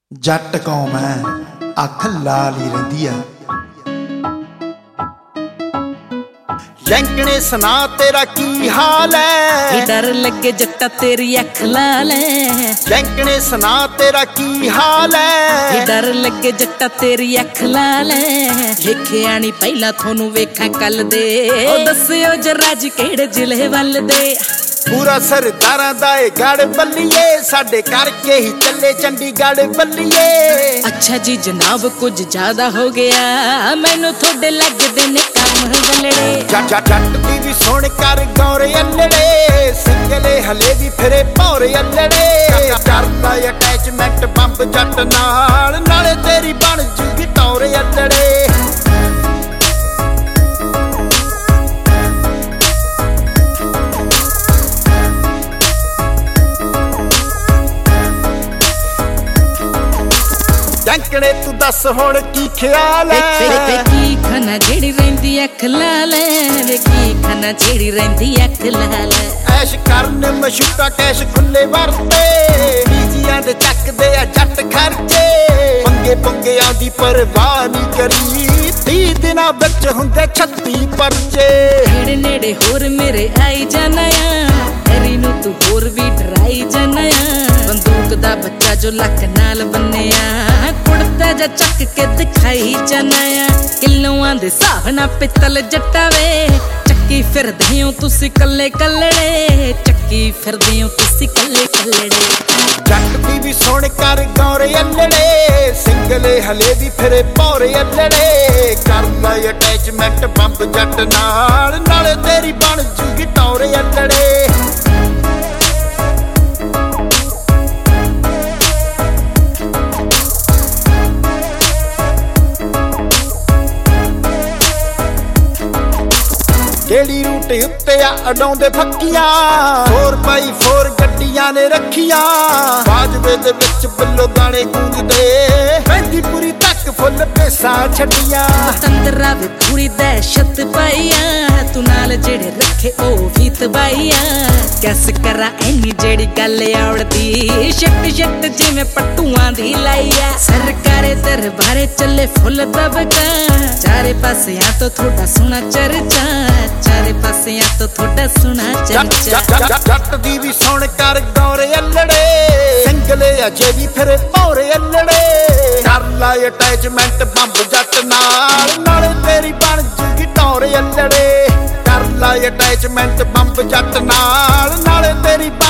जट कौम है अख लाल ही रहिंदी है। जंकने सुना तेरा की हाल है, डर लगे जट्टा तेरी अख लाल है। जंकने सुना तेरा की हाल है, डर लगे जट्टा तेरी अख लाल है। लिखिया नी पहला थोनू वेखा कल दे, दस्सियो जरा जी केड़े जिले वल दे। पूरा सरदारां दा ए गढ़ बल्लिए, साडे करके ही चले चंडीगढ़ बल्लिए। अच्छा जी जनाब कुछ ज्यादा हो गया, मैनू थोड़े लगदे ने काम वलड़े। जट दी भी सुन कर गौरे अल्लड़े, सिंगले हले भी फिरे भौरे अल्लड़े। करदा अटैचमेंट बंब जट नाल, नाले तेरी बन जूगी टौरे अल्लड़े। जंकने तू दस हुण की ख्याल है, की खाना जेड़ी रहिंदी अख लाल है। की खाना जेड़ी रहिंदी अख लाल है। ऐश करन मशूका कैश खुले वरते, बीजियां दे चकदे आ जट खर्चे। पंगे पंगे आंदी परवाह नहीं करी, 30 दिनां विच हुंदे 36 परचे। नेड़े नेड़े होर मेरे आई जाना आ, तेरी नू तू होर भी डराई जाना आ। बंदूक दा बच्चा जो लक नाल बन्निया, कुड़ता जा चक के दिखाई जाना आ। किलोआं दे हिसाब नाल पित्तल जट्टा वे, चक्की फिरदे हो तुसी कल्ले कल्लड़े। चक्की फिरदे हो तुसी कल्ले कल्लड़े। जट दी भी सुन कर गौरे अल्लड़े, सिंगले हले भी फिरे भौरे अल्लड़े। करदा अटैचमेंट बंब जट नाल, नाले तेरी बन जूगी टौरे अल्लड़े। केड़ी रूट उत्ते आ अडाउंदे फक्कियां, 4x4 गड्डियां ने रखियां। बाजवे दे विच बिल्लो गाने गूंजदे, पैंदी पूरी तक फुल पेसां छड्डियां। तंदरा वे पूरी दहशत पाईया, तू नाल जेड़े रखे ओ भी तबाईया। कैस करा इन्नी जेड़ी गल आवड़दी, शट शट जिवें पट्टूआं दी लाईया। सरकारे दरबारे चले फुल दबका, चारे पासियां तो थोड़ा सोना चर्चा। चारे पासियां तो थोड़ा सोना चर्चा। जट दी भी सुन कर गौरे अल्लड़े, सिंगले अजे भी फिरे भौरे अल्लड़े। कर ला अटैचमेंट बंब जट नाल, नाले तेरी बन जूगी टौरे अल्लड़े। कर ला अटैचमेंट बंब जट नाल, नाले तेरी